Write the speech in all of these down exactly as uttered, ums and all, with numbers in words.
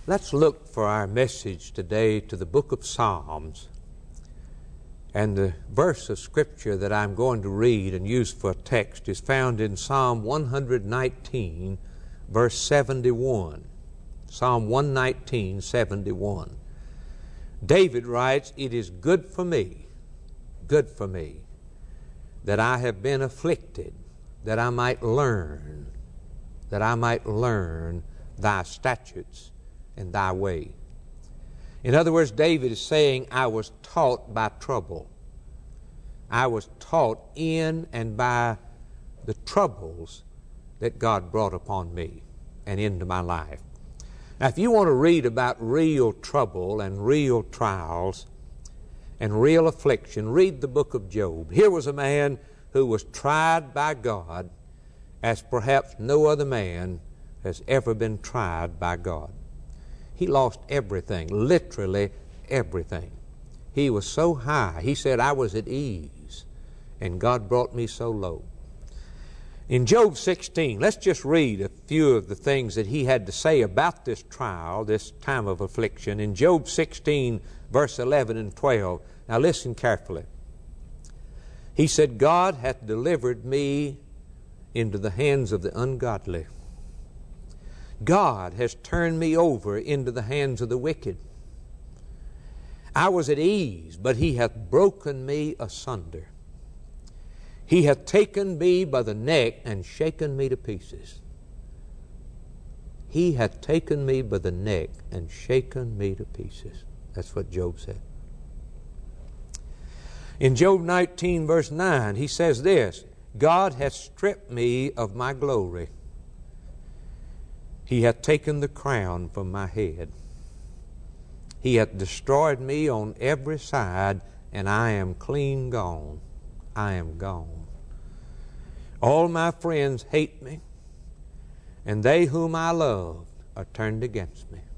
Let's look for our message today to the book of Psalms. And the verse of Scripture that I'm going to read and use for a text is found in Psalm one nineteen, verse seventy-one. Psalm one nineteen, seventy-one. David writes, "It is good for me, good for me, that I have been afflicted, that I might learn, that I might learn thy statutes and thy way." In other words, David is saying, I was taught by trouble. I was taught in and by the troubles that God brought upon me and into my life. Now, if you want to read about real trouble and real trials and real affliction, read the book of Job. Here was a man who was tried by God as perhaps no other man has ever been tried by God. He lost everything, literally everything. He was so high. He said, I was at ease, and God brought me so low. In Job sixteen, let's just read a few of the things that he had to say about this trial, this time of affliction. In Job sixteen, verse eleven and twelve, now listen carefully. He said, God hath delivered me into the hands of the ungodly. God has turned me over into the hands of the wicked. I was at ease, but he hath broken me asunder. He hath taken me by the neck and shaken me to pieces. He hath taken me by the neck and shaken me to pieces. That's what Job said. In Job nineteen, verse nine, he says this, God hath stripped me of my glory. He hath taken the crown from my head. He hath destroyed me on every side, and I am clean gone. I am gone. All my friends hate me, and they whom I loved are turned against me.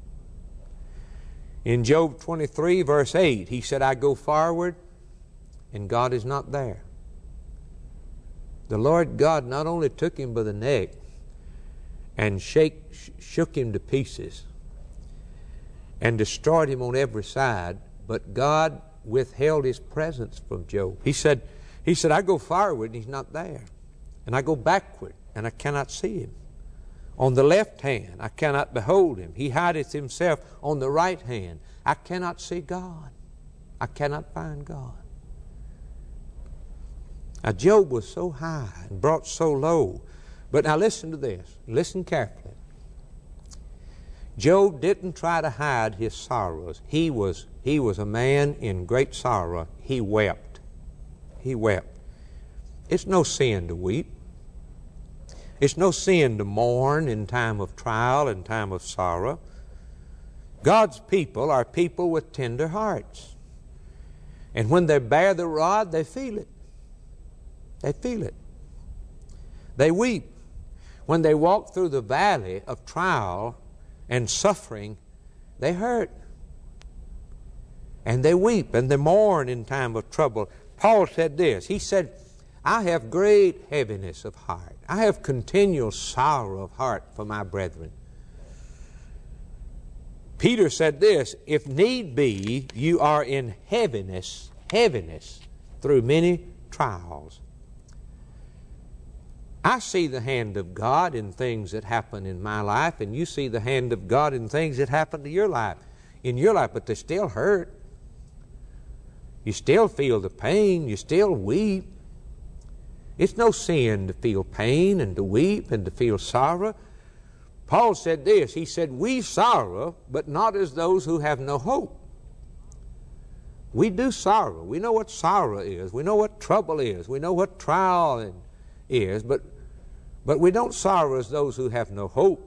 In Job twenty-three, verse eight, he said, I go forward, and God is not there. The Lord God not only took him by the neck and shake, shook him to pieces and destroyed him on every side, but God withheld his presence from Job. He said, he said, I go forward and he's not there. And I go backward and I cannot see him. On the left hand I cannot behold him. He hideth himself on the right hand. I cannot see God. I cannot find God. Now Job was so high and brought so low. But now listen to this. Listen carefully. Job didn't try to hide his sorrows. He was, he was a man in great sorrow. He wept. He wept. It's no sin to weep. It's no sin to mourn in time of trial and time of sorrow. God's people are people with tender hearts. And when they bear the rod, they feel it. They feel it. They weep. When they walk through the valley of trial and suffering, they hurt. And they weep and they mourn in time of trouble. Paul said this. He said, I have great heaviness of heart. I have continual sorrow of heart for my brethren. Peter said this, if need be, you are in heaviness, heaviness through many trials. I see the hand of God in things that happen in my life, and you see the hand of God in things that happen to your life, in your life, but they still hurt. You still feel the pain. You still weep. It's no sin to feel pain and to weep and to feel sorrow. Paul said this. He said, we sorrow, but not as those who have no hope. We do sorrow. We know what sorrow is. We know what trouble is. We know what trial is, but But we don't sorrow as those who have no hope.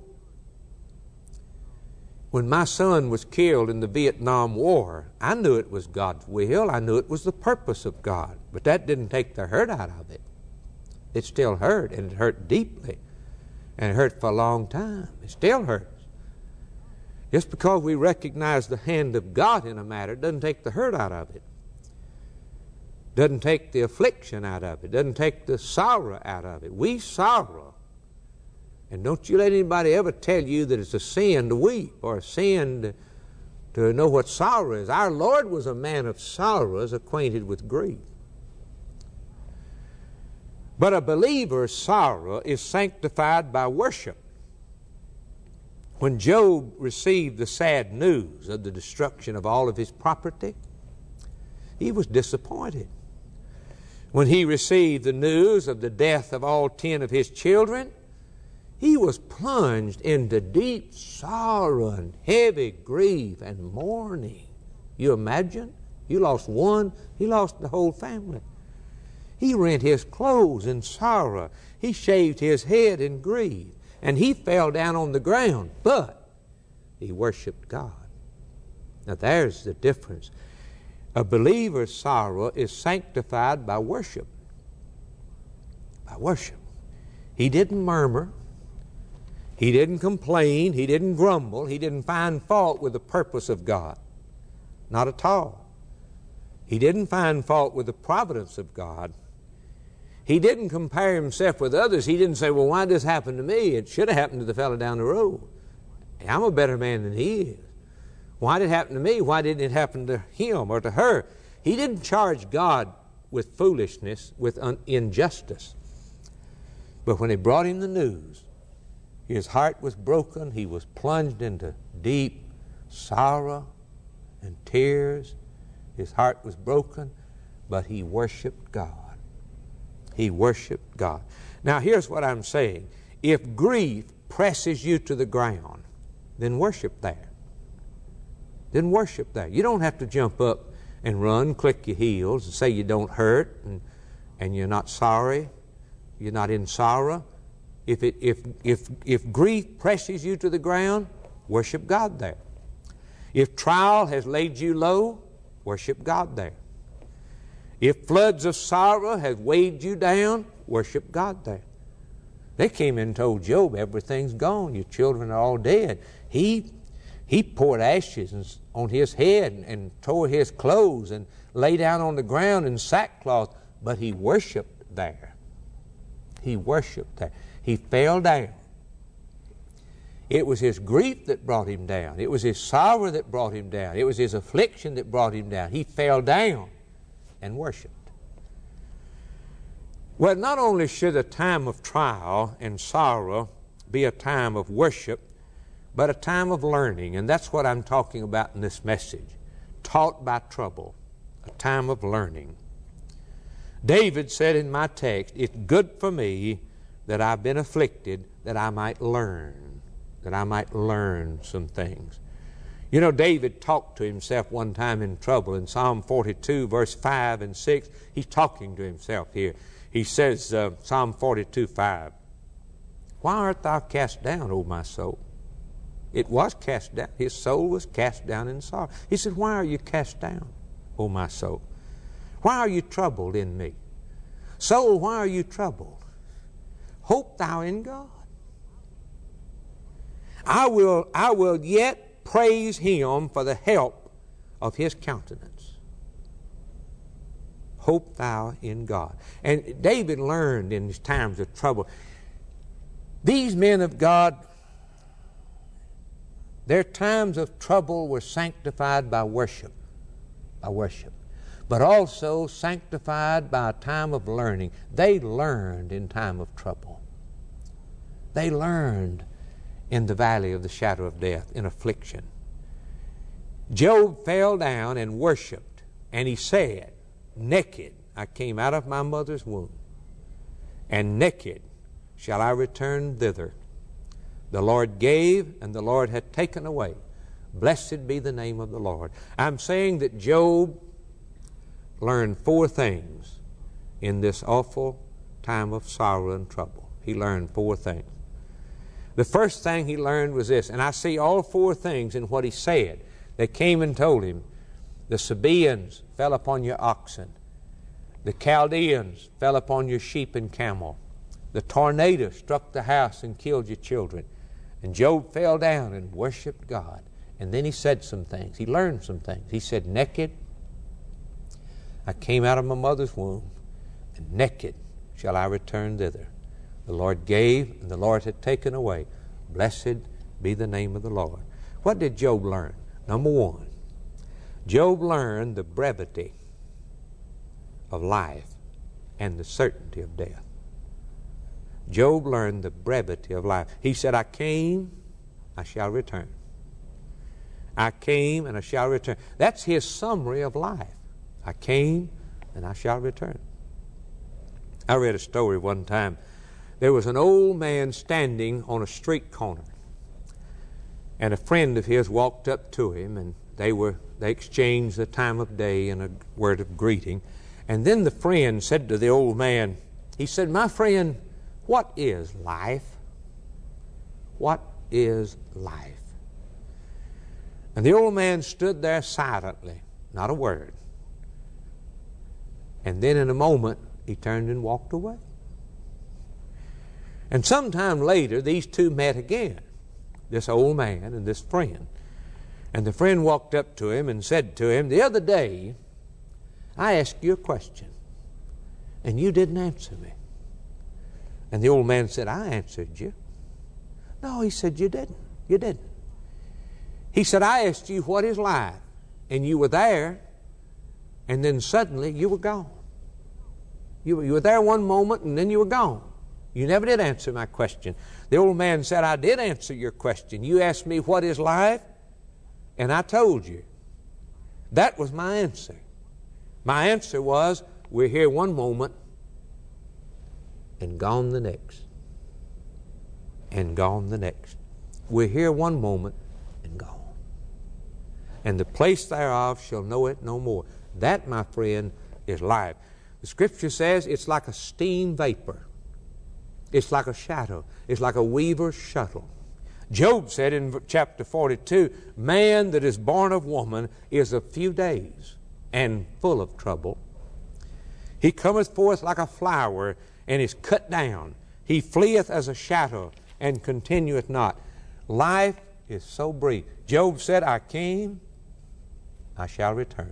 When my son was killed in the Vietnam War, I knew it was God's will. I knew it was the purpose of God. But that didn't take the hurt out of it. It still hurt, and it hurt deeply. And it hurt for a long time. It still hurts. Just because we recognize the hand of God in a matter doesn't take the hurt out of it. Doesn't take the affliction out of it. Doesn't take the sorrow out of it. We sorrow And don't you let anybody ever tell you that it's a sin to weep or a sin to, to know what sorrow is. Our Lord was a man of sorrows, acquainted with grief. But a believer's sorrow is sanctified by worship. When Job received the sad news of the destruction of all of his property, he was disappointed. When he received the news of the death of all ten of his children, he was plunged into deep sorrow and heavy grief and mourning. You imagine? You lost one, he lost the whole family. He rent his clothes in sorrow. He shaved his head in grief. And he fell down on the ground, but he worshiped God. Now there's the difference. A believer's sorrow is sanctified by worship. By worship. He didn't murmur. He didn't complain. He didn't grumble. He didn't find fault with the purpose of God. Not at all. He didn't find fault with the providence of God. He didn't compare himself with others. He didn't say, well, why did this happen to me? It should have happened to the fellow down the road. I'm a better man than he is. Why did it happen to me? Why didn't it happen to him or to her? He didn't charge God with foolishness, with un- injustice. But when he brought him the news, his heart was broken. He was plunged into deep sorrow and tears. His heart was broken, but he worshiped God. He worshiped God. Now here's what I'm saying. If grief presses you to the ground, then worship there. Then worship there. You don't have to jump up and run, click your heels, and say you don't hurt, and, and you're not sorry, you're not in sorrow. If, it, if, if, if grief presses you to the ground, worship God there. If trial has laid you low, worship God there. If floods of sorrow have weighed you down, worship God there. They came in and told Job, everything's gone, your children are all dead. He, he poured ashes on his head and, and tore his clothes and lay down on the ground in sackcloth, but he worshiped there. He worshiped there. He fell down. It was his grief that brought him down. It was his sorrow that brought him down. It was his affliction that brought him down. He fell down and worshiped. Well, not only should a time of trial and sorrow be a time of worship, but a time of learning. And that's what I'm talking about in this message. Taught by trouble. A time of learning. David said in my text, it's good for me that I've been afflicted, that I might learn. That I might learn some things. You know, David talked to himself one time in trouble. In Psalm forty-two, verse five and six, he's talking to himself here. He says, uh, Psalm forty-two, five, why art thou cast down, O my soul? It was cast down. His soul was cast down in sorrow. He said, why are you cast down, O my soul? Why are you troubled in me? Soul, why are you troubled? Hope thou in God. I will, I will yet praise Him for the help of His countenance. Hope thou in God. And David learned in his times of trouble. These men of God, their times of trouble were sanctified by worship. By worship. But also sanctified by a time of learning. They learned in time of trouble. They learned in the valley of the shadow of death, in affliction. Job fell down and worshiped, and he said, naked I came out of my mother's womb, and naked shall I return thither. The Lord gave, and the Lord hath taken away. Blessed be the name of the Lord. I'm saying that Job learned four things in this awful time of sorrow and trouble. He learned four things. The first thing he learned was this, and I see all four things in what he said. They came and told him, the Sabaeans fell upon your oxen. The Chaldeans fell upon your sheep and camel. The tornado struck the house and killed your children. And Job fell down and worshiped God. And then he said some things. He learned some things. He said, naked I came out of my mother's womb, and naked shall I return thither. The Lord gave, and the Lord had taken away. Blessed be the name of the Lord. What did Job learn? Number one, Job learned the brevity of life and the certainty of death. Job learned the brevity of life. He said, I came, I shall return. I came and I shall return. That's his summary of life. I came and I shall return. I read a story one time. There was an old man standing on a street corner, and a friend of his walked up to him, and they were they exchanged the time of day and a word of greeting. And then the friend said to the old man, he said, my friend, what is life? What is life? And the old man stood there silently, not a word. And then in a moment, he turned and walked away. And sometime later, these two met again, this old man and this friend. And the friend walked up to him and said to him, the other day, I asked you a question, and you didn't answer me. And the old man said, I answered you. No, he said, you didn't. You didn't. He said, I asked you, what is life? And you were there, and then suddenly you were gone. You were, you were there one moment, and then you were gone. You never did answer my question. The old man said, I did answer your question. You asked me, what is life? And I told you. That was my answer. My answer was, we're here one moment and gone the next. And gone the next. We're here one moment and gone. And the place thereof shall know it no more. That, my friend, is life. The Scripture says it's like a steam vapor. It's like a shadow. It's like a weaver's shuttle. Job said in chapter forty-two, man that is born of woman is of few days and full of trouble. He cometh forth like a flower and is cut down. He fleeth as a shadow and continueth not. Life is so brief. Job said, I came, I shall return.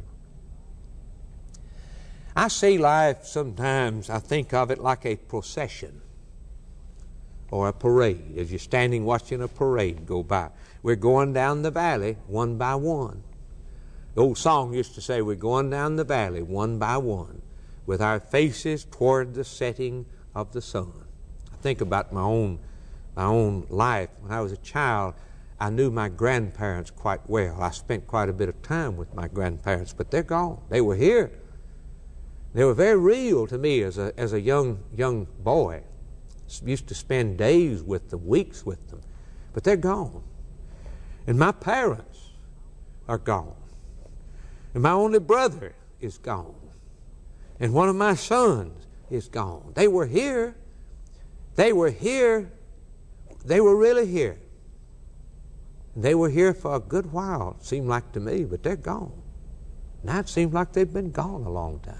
I see life sometimes, I think of it like a procession or a parade, as you're standing watching a parade go by. We're going down the valley one by one. The old song used to say, we're going down the valley one by one with our faces toward the setting of the sun. I think about my own, my own life. When I was a child, I knew my grandparents quite well. I spent quite a bit of time with my grandparents, but they're gone. They were here. They were very real to me as a, as a young, young boy. Used to spend days with them, weeks with them, but they're gone. And my parents are gone. And my only brother is gone. And one of my sons is gone. They were here. They were here. They were really here. They were here for a good while, it seemed like to me, but they're gone. Now it seems like they've been gone a long time.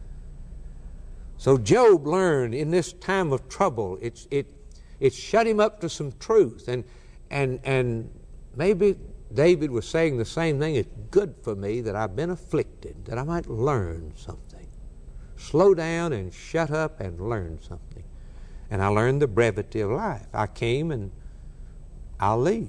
So Job learned in this time of trouble, it's, it, it shut him up to some truth. And, and, and maybe David was saying the same thing. It's good for me that I've been afflicted, that I might learn something. Slow down and shut up and learn something. And I learned the brevity of life. I came and I'll leave.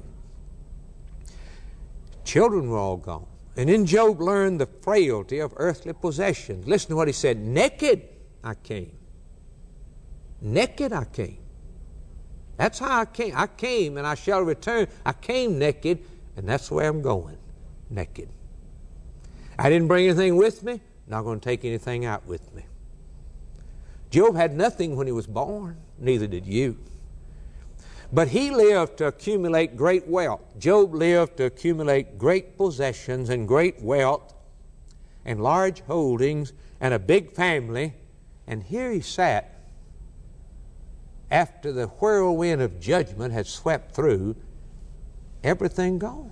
Children were all gone. And then Job learned the frailty of earthly possessions. Listen to what he said. Naked I came. Naked I came. That's how I came. I came and I shall return. I came naked, and that's the way I'm going. Naked. I didn't bring anything with me. Not going to take anything out with me. Job had nothing when he was born. Neither did you. But he lived to accumulate great wealth. Job lived to accumulate great possessions and great wealth and large holdings and a big family. And here he sat after the whirlwind of judgment had swept through, everything gone.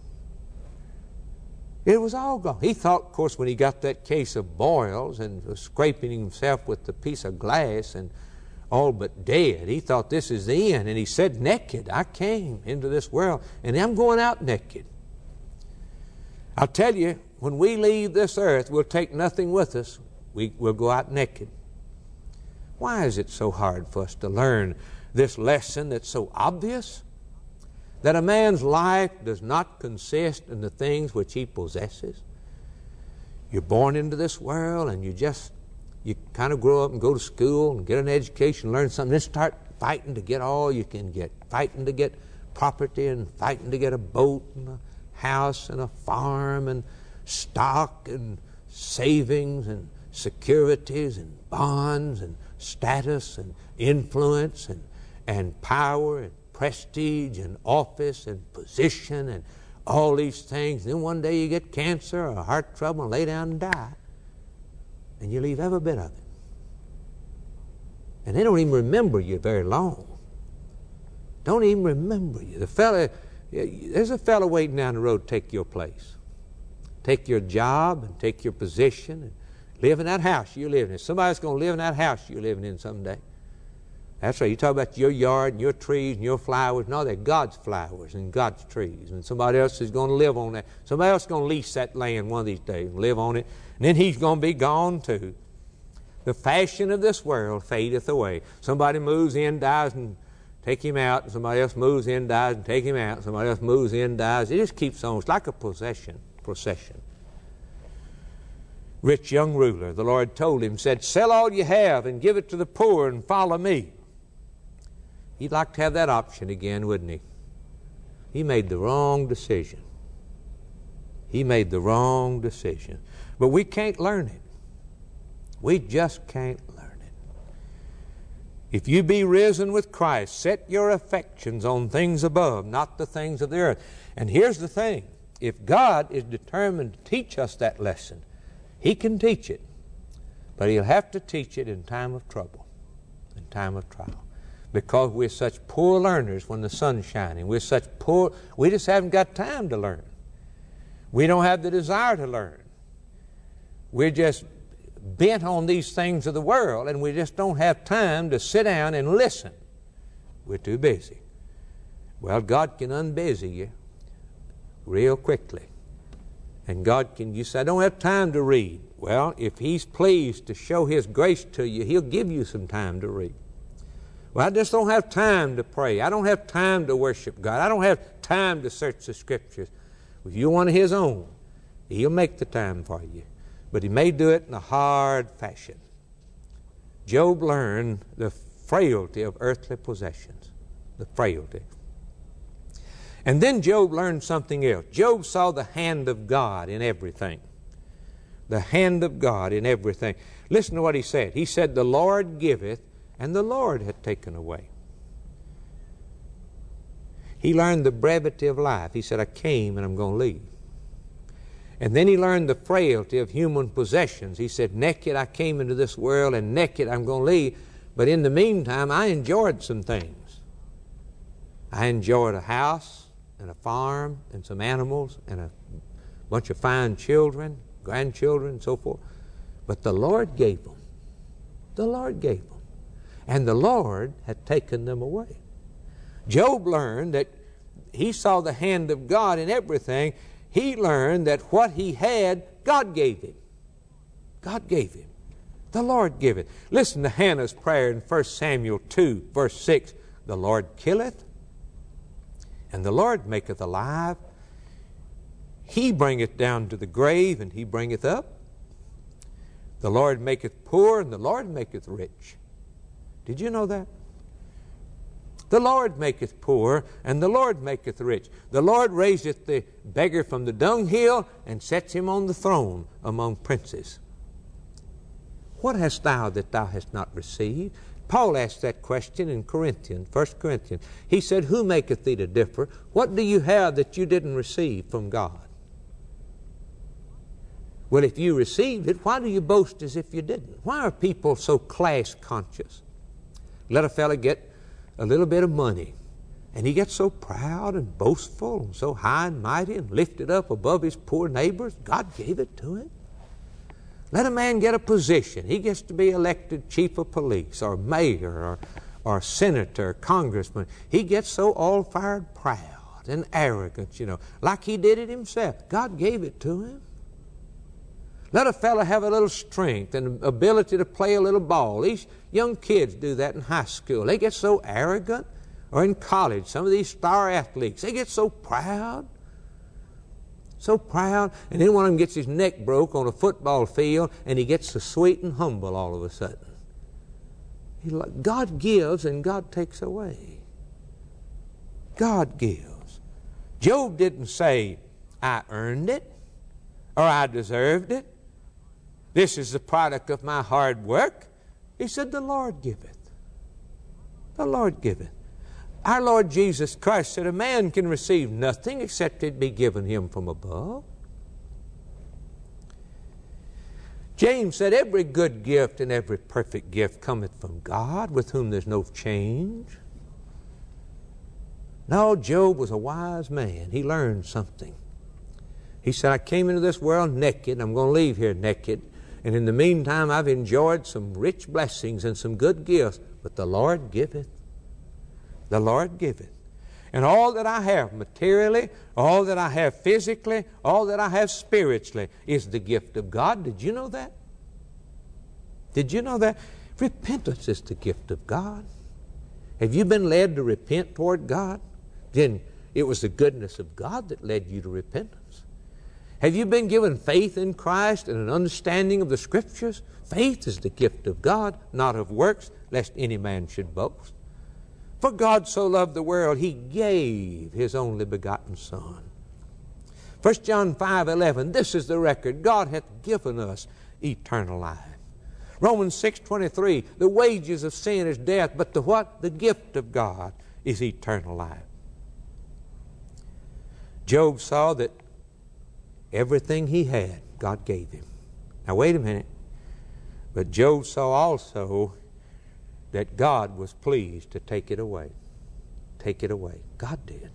It was all gone. He thought, of course, when he got that case of boils and was scraping himself with the piece of glass and all but dead, he thought this is the end. And he said, naked I came into this world, and I'm going out naked. I'll tell you, when we leave this earth, we'll take nothing with us. We, we'll go out naked. Why is it so hard for us to learn this lesson that's so obvious? That a man's life does not consist in the things which he possesses. You're born into this world and you just, you kind of grow up and go to school and get an education, learn something, then start fighting to get all you can get. Fighting to get property and fighting to get a boat and a house and a farm and stock and savings and securities and bonds and status and influence and, and power and prestige and office and position and all these things. Then one day you get cancer or heart trouble and lay down and die. And you leave every bit of it. And they don't even remember you very long. Don't even remember you. The fella, there's a fellow waiting down the road to take your place. Take your job and take your position and live in that house you're living in. Somebody's going to live in that house you're living in someday. That's right. You talk about your yard and your trees and your flowers. No, they're God's flowers and God's trees. And somebody else is going to live on that. Somebody else is going to lease that land one of these days and live on it. And then he's going to be gone too. The fashion of this world fadeth away. Somebody moves in, dies, and take him out. And somebody else moves in, dies, and take him out. Somebody else moves in, dies. It just keeps on. It's like a possession, procession. Rich young ruler, the Lord told him, said, sell all you have and give it to the poor and follow me. He'd like to have that option again, wouldn't he? He made the wrong decision. He made the wrong decision. But we can't learn it. We just can't learn it. If you be risen with Christ, set your affections on things above, not the things of the earth. And here's the thing. If God is determined to teach us that lesson, He can teach it. But He'll have to teach it in time of trouble, in time of trial. Because we're such poor learners when the sun's shining. We're such poor, we just haven't got time to learn. We don't have the desire to learn. We're just bent on these things of the world, and we just don't have time to sit down and listen. We're too busy. Well, God can unbusy you real quickly. And God can, you say, I don't have time to read. Well, if He's pleased to show His grace to you, He'll give you some time to read. Well, I just don't have time to pray. I don't have time to worship God. I don't have time to search the Scriptures. If you're one of His own, He'll make the time for you. But He may do it in a hard fashion. Job learned the frailty of earthly possessions. The frailty. And then Job learned something else. Job saw the hand of God in everything. The hand of God in everything. Listen to what he said. He said, the Lord giveth, and the Lord hath taken away. He learned the brevity of life. He said, I came and I'm going to leave. And then he learned the frailty of human possessions. He said, naked I came into this world, and naked I'm going to leave. But in the meantime, I enjoyed some things. I enjoyed a house and a farm and some animals and a bunch of fine children, grandchildren, and so forth. But the Lord gave them. The Lord gave them. And the Lord had taken them away. Job learned that he saw the hand of God in everything. He learned that what he had, God gave him. God gave him. The Lord gave it. Listen to Hannah's prayer in First Samuel two, verse six. The Lord killeth, and the Lord maketh alive. He bringeth down to the grave, and He bringeth up. The Lord maketh poor, and the Lord maketh rich. Did you know that? The Lord maketh poor, and the Lord maketh rich. The Lord raiseth the beggar from the dunghill, and sets him on the throne among princes. What hast thou that thou hast not received? Paul asked that question in Corinthians, First Corinthians. He said, who maketh thee to differ? What do you have that you didn't receive from God? Well, if you received it, why do you boast as if you didn't? Why are people so class conscious? Let a fella get a little bit of money, and he gets so proud and boastful and so high and mighty and lifted up above his poor neighbors. God gave it to him. Let a man get a position. He gets to be elected chief of police or mayor or, or senator, or congressman. He gets so all-fired proud and arrogant, you know, like he did it himself. God gave it to him. Let a fellow have a little strength and ability to play a little ball. These young kids do that in high school. They get so arrogant. Or in college, some of these star athletes, they get so proud. So proud. And then one of them gets his neck broke on a football field, and he gets so sweet and humble all of a sudden. He, God gives and God takes away. God gives. Job didn't say, I earned it, or I deserved it. This is the product of my hard work. He said, the Lord giveth. The Lord giveth. Our Lord Jesus Christ said a man can receive nothing except it be given him from above. James said every good gift and every perfect gift cometh from God, with whom there's no change. No, Job was a wise man. He learned something. He said, I came into this world naked. I'm going to leave here naked. And in the meantime, I've enjoyed some rich blessings and some good gifts. But the Lord giveth. The Lord giveth. And all that I have materially, all that I have physically, all that I have spiritually is the gift of God. Did you know that? Did you know that? Repentance is the gift of God. Have you been led to repent toward God? Then it was the goodness of God that led you to repentance. Have you been given faith in Christ and an understanding of the Scriptures? Faith is the gift of God, not of works, lest any man should boast. For God so loved the world, He gave His only begotten Son. First John five eleven, this is the record. God hath given us eternal life. Romans six twenty-three, the wages of sin is death, but the what? The gift of God is eternal life. Job saw that everything he had, God gave him. Now wait a minute. But Job saw also that God was pleased to take it away. Take it away. God did.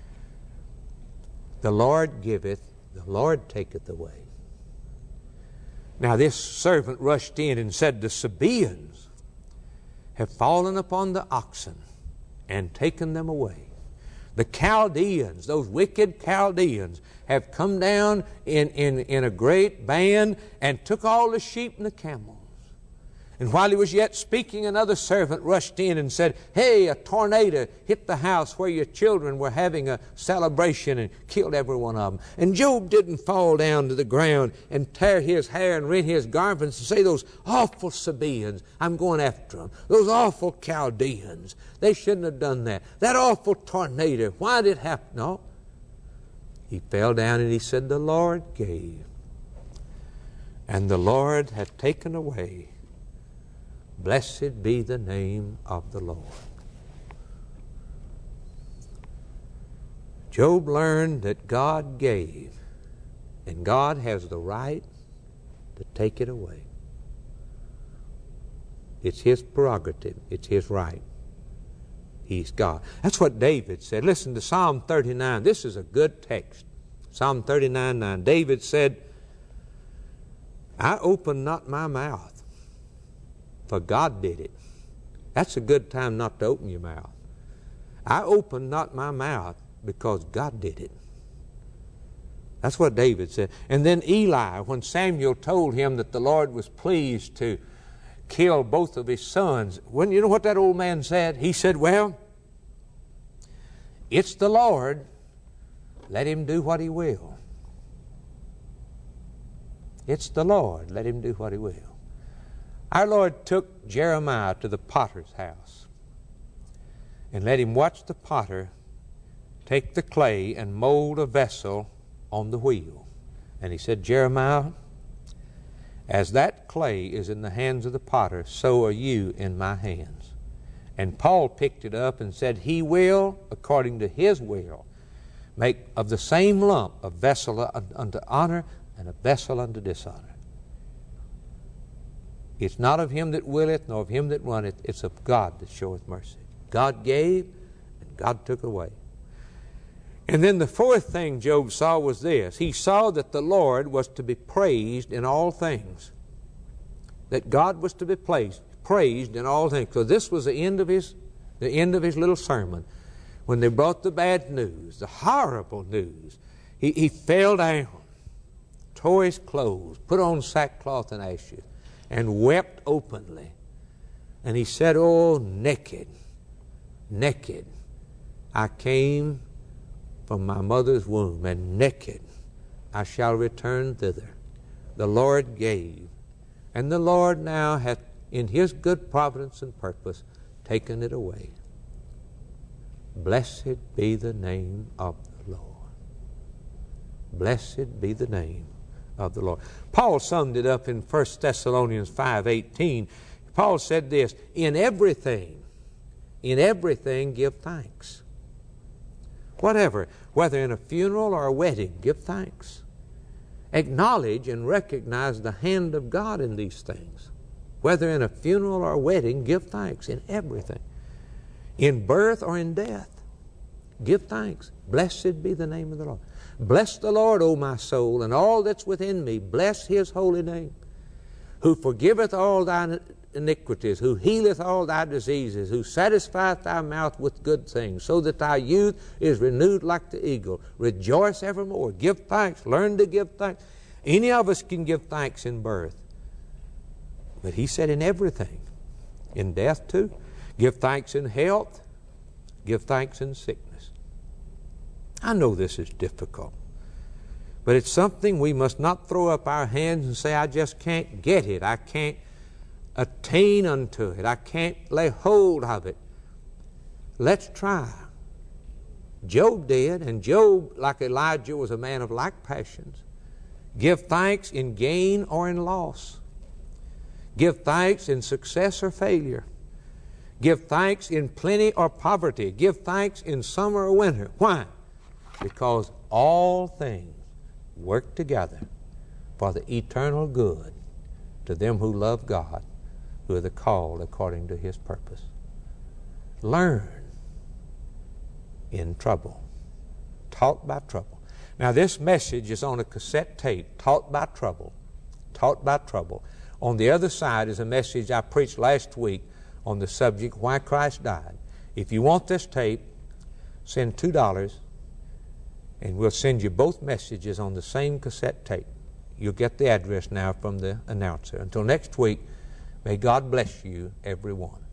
The Lord giveth, the Lord taketh away. Now this servant rushed in and said, the Sabaeans have fallen upon the oxen and taken them away. The Chaldeans, those wicked Chaldeans, have come down in, in, in a great band and took all the sheep and the camels. And while he was yet speaking, another servant rushed in and said, hey, a tornado hit the house where your children were having a celebration and killed every one of them. And Job didn't fall down to the ground and tear his hair and rend his garments and say, those awful Sabaeans, I'm going after them. Those awful Chaldeans, they shouldn't have done that. That awful tornado, why did it happen? No. He fell down and he said, the Lord gave, and the Lord hath taken away. Blessed be the name of the Lord. Job learned that God gave, and God has the right to take it away. It's His prerogative. It's His right. He's God. That's what David said. Listen to Psalm thirty-nine. This is a good text. Psalm thirty-nine nine. David said, I open not my mouth, for God did it. That's a good time not to open your mouth. I open not my mouth because God did it. That's what David said. And then Eli, when Samuel told him that the Lord was pleased to kill both of his sons, when you know what that old man said? He said, well, it's the Lord. Let Him do what He will. It's the Lord. Let Him do what He will. Our Lord took Jeremiah to the potter's house and let him watch the potter take the clay and mold a vessel on the wheel. And He said, Jeremiah, as that clay is in the hands of the potter, so are you in my hands. And Paul picked it up and said, He will, according to His will, make of the same lump a vessel unto honor and a vessel unto dishonor. It's not of him that willeth, nor of him that runneth. It's of God that showeth mercy. God gave, and God took away. And then the fourth thing Job saw was this. He saw that the Lord was to be praised in all things. That God was to be praised, praised in all things. So this was the end of his, the end of his little sermon. When they brought the bad news, the horrible news, he, he fell down tore his clothes, put on sackcloth and ashes, and wept openly. And he said, oh, naked, naked, I came from my mother's womb, and naked I shall return thither. The Lord gave, and the Lord now hath, in his good providence and purpose, taken it away. Blessed be the name of the Lord. Blessed be the name of the Lord. Paul summed it up in First Thessalonians five eighteen. Paul said this, in everything, in everything give thanks. Whatever, whether in a funeral or a wedding, give thanks. Acknowledge and recognize the hand of God in these things. Whether in a funeral or a wedding, give thanks in everything. In birth or in death, give thanks. Blessed be the name of the Lord. Bless the Lord, O my soul, and all that's within me. Bless his holy name. Who forgiveth all thine iniquities, who healeth all thy diseases, who satisfieth thy mouth with good things, so that thy youth is renewed like the eagle. Rejoice evermore. Give thanks. Learn to give thanks. Any of us can give thanks in birth. But he said in everything. In death too. Give thanks in health. Give thanks in sickness. I know this is difficult. But it's something we must not throw up our hands and say, I just can't get it. I can't attain unto it. I can't lay hold of it. Let's try. Job did, and Job, like Elijah, was a man of like passions. Give thanks in gain or in loss. Give thanks in success or failure. Give thanks in plenty or poverty. Give thanks in summer or winter. Why? Because all things work together for the eternal good to them who love God, who are the called according to his purpose. Learn in trouble. Taught by trouble. Now this message is on a cassette tape, Taught by Trouble. Taught by Trouble. On the other side is a message I preached last week on the subject, Why Christ Died. If you want this tape, send two dollars and we'll send you both messages on the same cassette tape. You'll get the address now from the announcer. Until next week, may God bless you, everyone.